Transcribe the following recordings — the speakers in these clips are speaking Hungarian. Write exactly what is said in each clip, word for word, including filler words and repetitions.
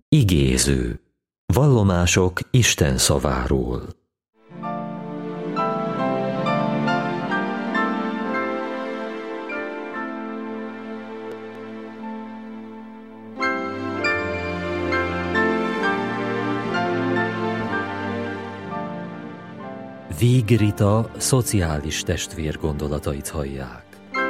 Igéző. Vallomások Isten szaváról. Víg Rita szociális testvér gondolatait hallják.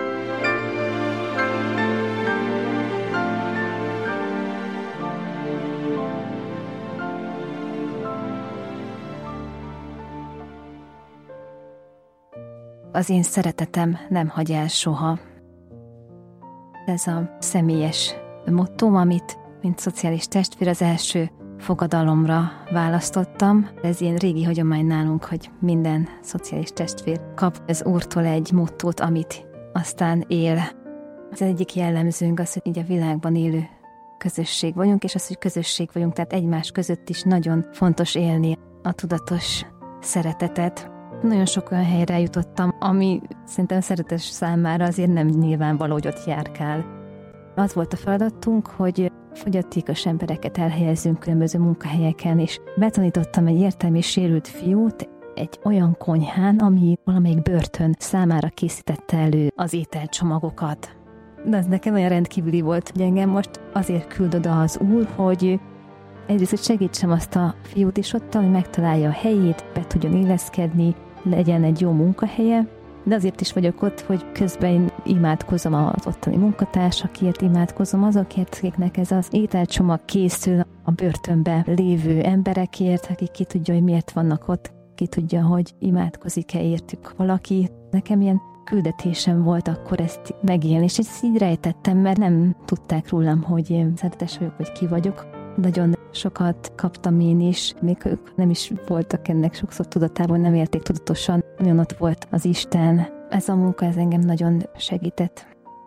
Az én szeretetem nem hagy el soha. Ez a személyes mottóm, amit, mint szociális testvér, az első fogadalomra választottam. Ez ilyen régi hagyomány nálunk, hogy minden szociális testvér kap az Úrtól egy mottót, amit aztán él. Az egyik jellemzőnk az, hogy így a világban élő közösség vagyunk, és az, hogy közösség vagyunk, tehát egymás között is nagyon fontos élni a tudatos szeretetet. Nagyon sok olyan helyre jutottam, ami szerintem szeretes számára azért nem nyilvánvaló, hogy ott járkál. Az volt a feladatunk, hogy fogyatékos embereket elhelyezzünk különböző munkahelyeken, és betanítottam egy értelmi sérült fiút egy olyan konyhán, ami valamelyik börtön számára készítette elő az ételcsomagokat. De ez nekem olyan rendkívüli volt, hogy engem most azért küld oda az Úr, hogy egyrészt, hogy segítsem azt a fiút is ott, hogy megtalálja a helyét, be tudjon illeszkedni, legyen egy jó munkahelye, de azért is vagyok ott, hogy közben én imádkozom az ottani munkatársakért, imádkozom azokért, akiknek ez az ételcsomag készül, a börtönbe lévő emberekért, akik ki tudja, hogy miért vannak ott, ki tudja, hogy imádkozik-e értük valaki. Nekem ilyen küldetésem volt akkor ezt megélni, és ezt így rejtettem, mert nem tudták rólam, hogy én szeretes vagyok, vagy ki vagyok. Nagyon sokat kaptam én is, még ők nem is voltak ennek sokszor tudatában, nem élték tudatosan. Nagyon ott volt az Isten. Ez a munka, ez engem nagyon segített.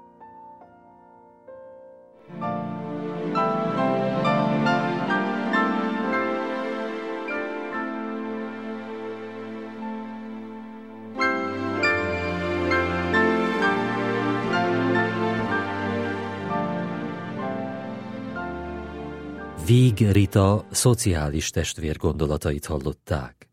Víg Rita szociális testvér gondolatait hallották.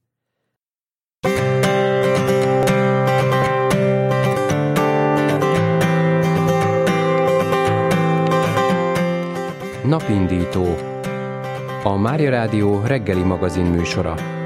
Napindító. A Mária Rádió reggeli magazin műsora.